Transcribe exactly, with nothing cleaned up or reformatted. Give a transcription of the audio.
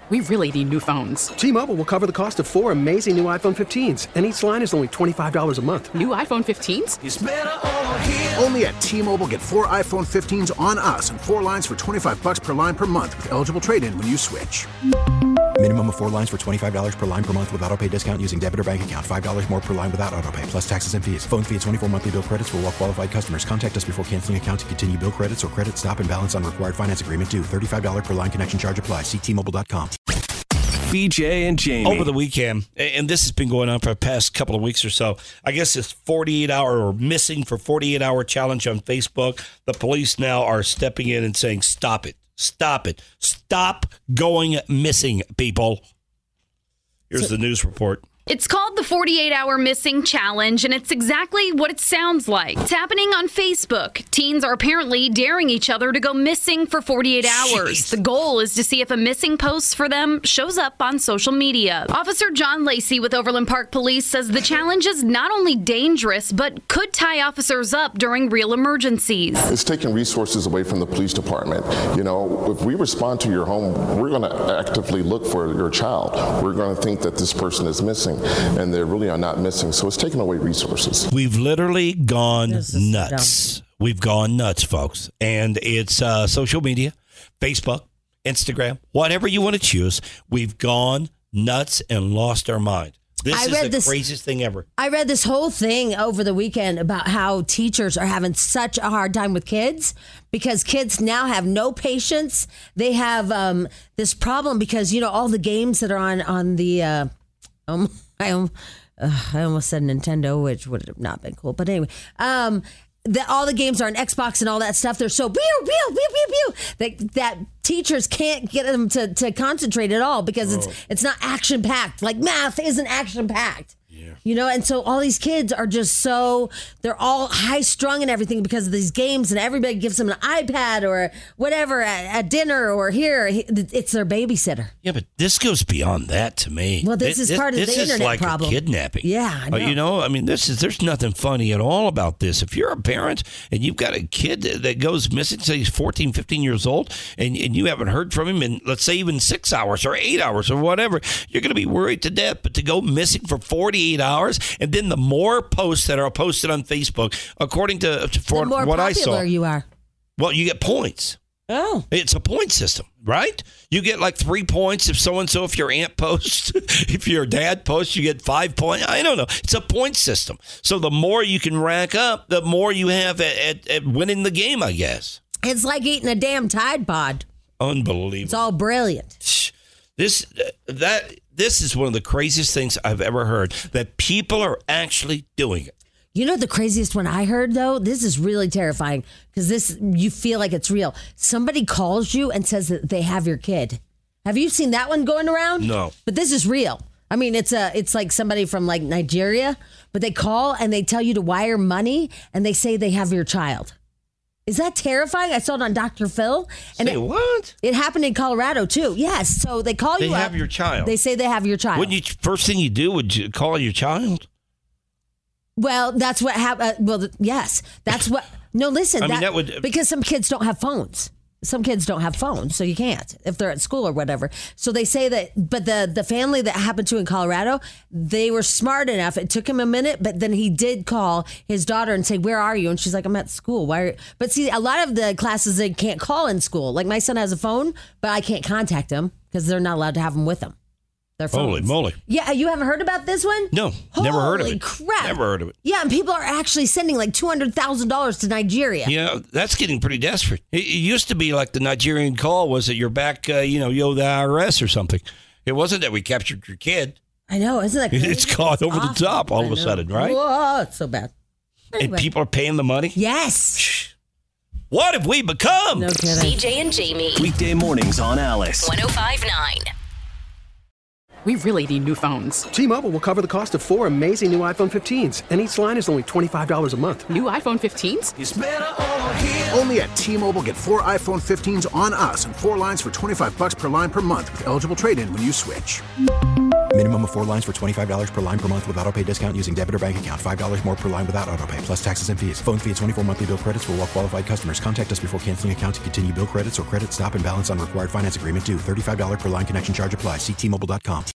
We really need new phones. T-Mobile will cover the cost of four amazing new iPhone fifteens, and each line is only twenty-five dollars a month. New iPhone fifteens? It's better over here. Only at T-Mobile, get four iPhone fifteens on us and four lines for twenty-five dollars per line per month with eligible trade-in when you switch. Minimum of four lines for twenty-five dollars per line per month with autopay discount using debit or bank account. five dollars more per line without autopay, plus taxes and fees. Phone fee at twenty-four monthly bill credits for well-qualified customers. Contact us before canceling account to continue bill credits or credit stop and balance on required finance agreement due. thirty-five dollars per line connection charge applies. See T Mobile dot com. B J and Jamie. Over the weekend, and this has been going on for the past couple of weeks or so, I guess it's forty-eight hour or missing for forty-eight hour challenge on Facebook. The police now are stepping in and saying, stop it, stop it, stop going missing, people. Here's so, the news report. It's called the forty-eight hour Missing Challenge, and it's exactly what it sounds like. It's happening on Facebook. Teens are apparently daring each other to go missing for forty-eight hours. Jeez. The goal is to see if a missing post for them shows up on social media. Officer John Lacey with Overland Park Police says the challenge is not only dangerous, but could tie officers up during real emergencies. It's taking resources away from the police department. You know, if we respond to your home, we're going to actively look for your child. We're going to think that this person is missing. And they really are not missing. So it's taking away resources. We've literally gone nuts. Dumb. We've gone nuts, folks. And it's uh, social media, Facebook, Instagram, whatever you want to choose. We've gone nuts and lost our mind. This I is read the this, craziest thing ever. I read this whole thing over the weekend about how teachers are having such a hard time with kids because kids now have no patience. They have um, this problem because, you know, all the games that are on, on the... Uh, um, I, um, uh, I almost said Nintendo, which would have not been cool. But anyway, um, the, all the games are on Xbox and all that stuff. They're so pew, pew, pew, pew, pew, that, that teachers can't get them to, to concentrate at all because Whoa. it's it's not action-packed. Like math isn't action-packed. Yeah. You know, and so all these kids are just so, they're all high-strung and everything because of these games, and everybody gives them an iPad or whatever at, at dinner or here. It's their babysitter. Yeah, but this goes beyond that to me. Well, this, this is part of this the is internet like problem. A kidnapping. Yeah, I know. Uh, you know, I mean, this is there's nothing funny at all about this. If you're a parent and you've got a kid that goes missing, say he's fourteen, fifteen years old, and, and you haven't heard from him in, let's say, even six hours or eight hours or whatever, you're going to be worried to death. But to go missing for forty-eight hours, and then the more posts that are posted on Facebook, according to, to for the more what I saw, popular you are. Well, you get points. Oh, it's a point system, right? You get like three points if so and so. If your aunt posts, if your dad posts, you get five points. I don't know. It's a point system. So the more you can rack up, the more you have at, at, at winning the game, I guess. It's like eating a damn Tide Pod. Unbelievable. It's all brilliant. This that this is one of the craziest things I've ever heard, that people are actually doing it. You know the craziest one I heard, though? This is really terrifying because this, you feel like it's real. Somebody calls you and says that they have your kid. Have you seen that one going around? No. But this is real. I mean, it's a, it's like somebody from like Nigeria, but they call and they tell you to wire money and they say they have your child. Is that terrifying? I saw it on Doctor Phil. And say it, what? It happened in Colorado, too. Yes. So they call they you up. They have your child. They say they have your child. Wouldn't you, first thing you do, would you call your child? Well, that's what happened. Uh, well, yes. That's what. No, listen. I that, mean, that would. Because some kids don't have phones. Some kids don't have phones, so you can't if they're at school or whatever. So they say that, but the, the family that happened to in Colorado, they were smart enough. It took him a minute, but then he did call his daughter and say, "Where are you?" And she's like, "I'm at school." Why? Are, but see, a lot of the classes they can't call in school. Like my son has a phone, but I can't contact him because they're not allowed to have them with them. Their phones. Holy moly! Yeah, you haven't heard about this one? No, Holy never heard of it. Crap! Never heard of it. Yeah, and people are actually sending like two hundred thousand dollars to Nigeria. Yeah, that's getting pretty desperate. It, it used to be like the Nigerian call was that you're back, uh, you know, yo the I R S or something. It wasn't that we captured your kid. I know, isn't that crazy? It's caught over awful. the top all I of a know. sudden, right? Whoa, it's so bad. Anyway. And people are paying the money? Yes. What have we become? No kidding. B J and Jamie. Weekday mornings on Alice. one oh five point nine. We really need new phones. T-Mobile will cover the cost of four amazing new iPhone fifteens, and each line is only twenty-five dollars a month. New iPhone fifteens? It's better over here. Only at T-Mobile, get four iPhone fifteens on us and four lines for twenty-five dollars per line per month with eligible trade-in when you switch. Minimum of four lines for twenty-five dollars per line per month with auto pay discount using debit or bank account. five dollars more per line without auto pay, plus taxes and fees. Phone fee at twenty-four monthly bill credits for well qualified customers. Contact us before canceling account to continue bill credits or credit stop and balance on required finance agreement due. thirty-five dollars per line connection charge applies. See T Mobile dot com.